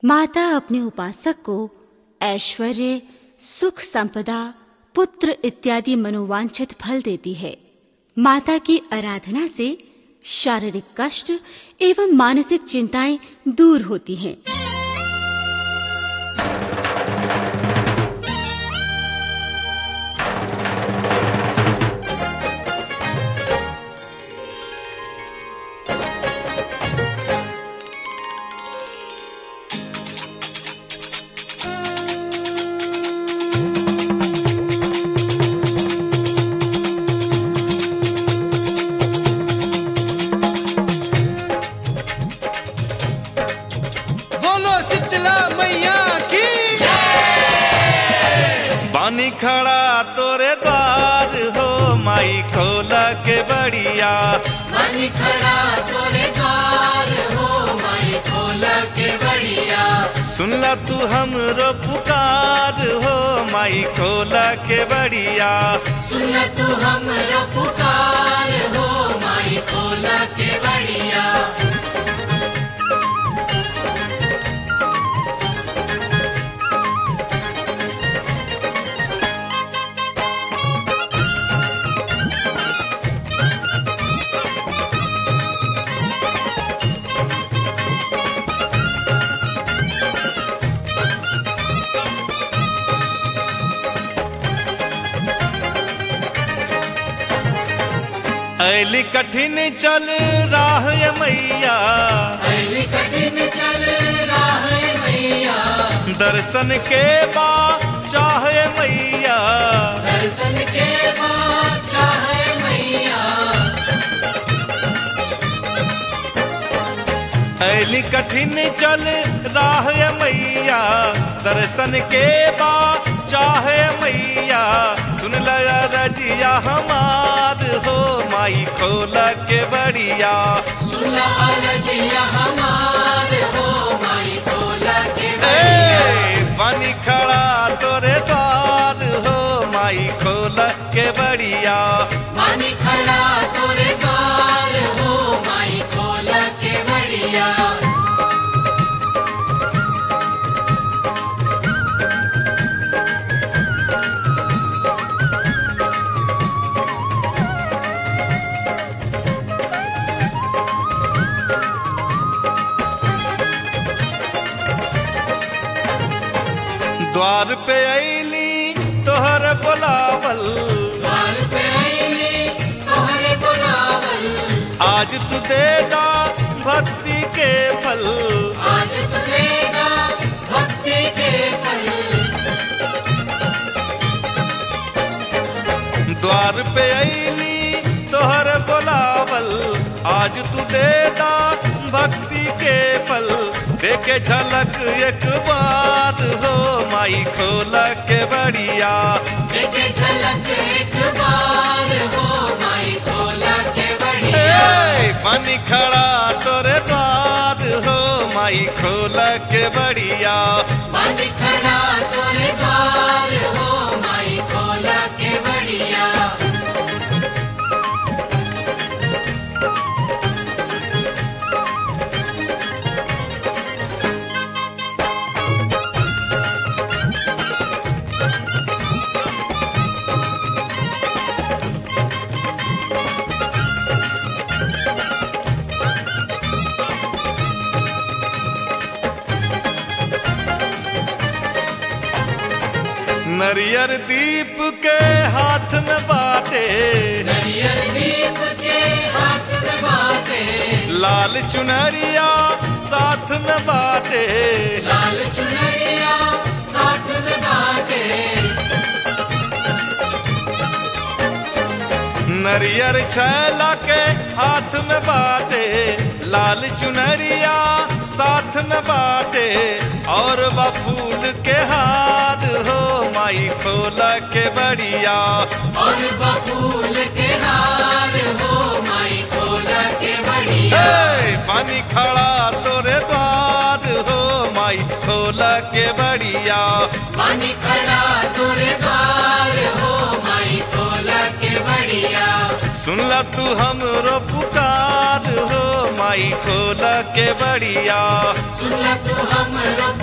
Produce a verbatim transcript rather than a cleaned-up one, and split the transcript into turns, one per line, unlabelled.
माता अपने उपासक को ऐश्वर्य, सुख, संपदा, पुत्र इत्यादि मनोवांछित फल देती है। माता की आराधना से शारीरिक कष्ट एवं मानसिक चिंताएं दूर होती हैं।
बानी खड़ा तोरे द्वार हो माई खोला के बढ़िया।
बानी खड़ा तोरे द्वार हो माई खोला के बढ़िया।
सुनला तू हमरो पुकार हो माई खोला के बढ़िया।
सुनला तू हमरो पुकार हो माई खोला के बढ़िया।
ऐली कठिन चल राह मैया।
ऐली कठिन चल राह मैया।
दर्शन के बा चाहे मैया।
दर्शन के बा चाहे मैया।
ऐली कठिन चल राह मैया। दर्शन के बा चाहे मैया। सुन लया रजिया हमार हो माई खोला के बढ़िया।
सुन रजिया हमार हो माई खोला के बढ़िया।
बानी खड़ा तोरे द्वार हो माई खोला के बढ़िया।
बानी खड़ा तोरे द्वार हो माई खोला के बढ़िया।
द्वार पे ऐली तोहर बुलावल।
द्वार पे ऐली तोहर बुलावल।
आज तू देगा भक्ति के फल।
आज तू देगा भक्ति के फल।
द्वार पे ऐली तोहर बुलावल। आज तू देगा भक्ति के फल। देखे झलक एक बार हो माई खोला के बढ़िया।
देखे झलक एक बार हो माई खोला के बढ़िया।
बानी खड़ा तोरे द्वार हो माई खोला के बढ़िया।
बानी खड़ा तोरे द्वार हो माई खोला के बढ़िया।
नरियर दीप के हाथ में बाटे।
नरियर दीप के हाथ में बाटे।
लाल चुनरिया साथ में बाटे।
लाल चुनरिया साथ में बाटे।
नरियर छैला के हाथ में बाटे। लाल चुनरिया साथ में बाटे। और बफूल के हार हो माई खोला के बढ़िया।
और बफूल के हार हो माई खोला के बढ़िया।
पानी खड़ा तोरे द्वार हो माई खोला के बढ़िया।
पानी खड़ा तोरे द्वार हो माई खोला के बढ़िया।
सुनला तू हमरो पुकार हो माई खोला के बड़िया
सुनला तू हमरो